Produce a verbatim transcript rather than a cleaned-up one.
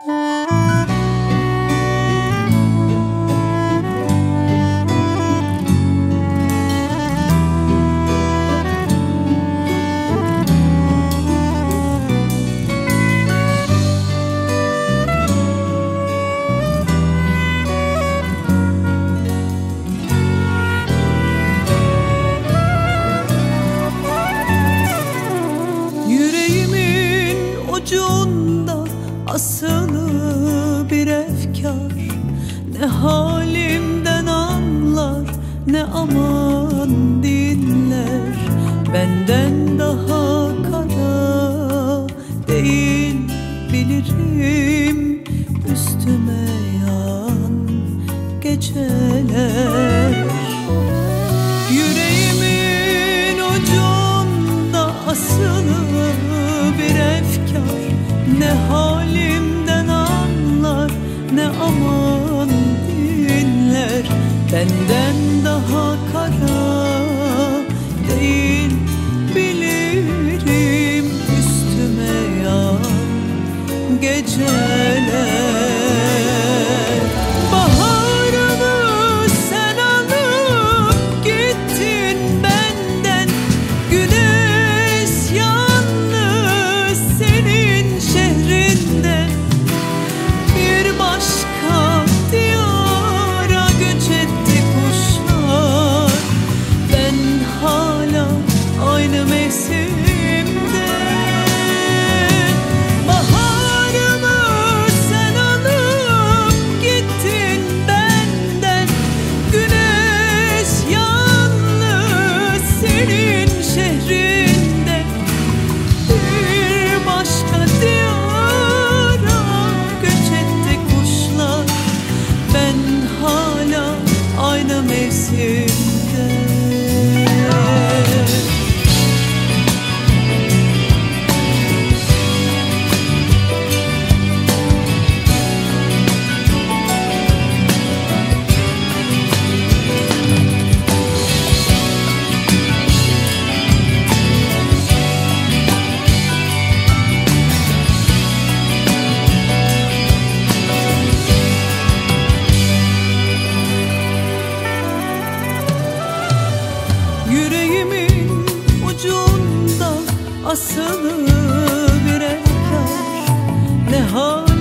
Ucunda asılı bir efkar, ne halimden anlar ne aman dinler. Benden daha kara değil bilirim, üstüme yağan geceler. Yüreğimin ucunda asılı bir efkar, ne halimden anlar ne aman dinler. Benden daha kara değil bilirim, üstüme yağan geceler. Baharımı sen alıp gittin benden, güneş yalnız senin şehrinde. Bir başka diyara göç etti kuşlar, ben hala aynı mevsimde. Baharımı sen alıp gittin benden, güneş yalnız senin şehrinde. Bir başka diyara göç etti kuşlar, ben hala aynı mevsimde. Yüreğimin ucunda asılı bir efkar, ne hal